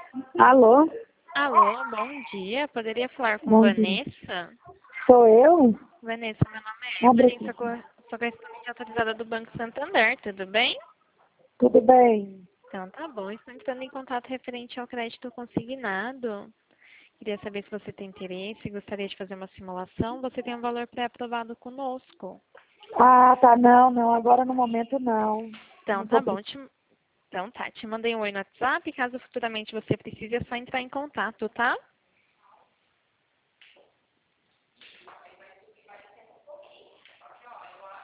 Alô? Alô, bom dia. Poderia falar com Bom dia. Vanessa? Sou eu? Vanessa, meu nome é Abre Evelyn, aqui. sou correspondente autorizada do Banco Santander, tudo bem? Tudo bem? Então tá bom, estou entrando em contato referente ao crédito consignado. Queria saber se você tem interesse, gostaria de fazer uma simulação. Você tem um valor pré-aprovado conosco. Ah, tá. Não. Agora no momento não. Então Não tá tô bom, então tá, te mandei um oi no WhatsApp, caso futuramente você precise, é só entrar em contato, tá?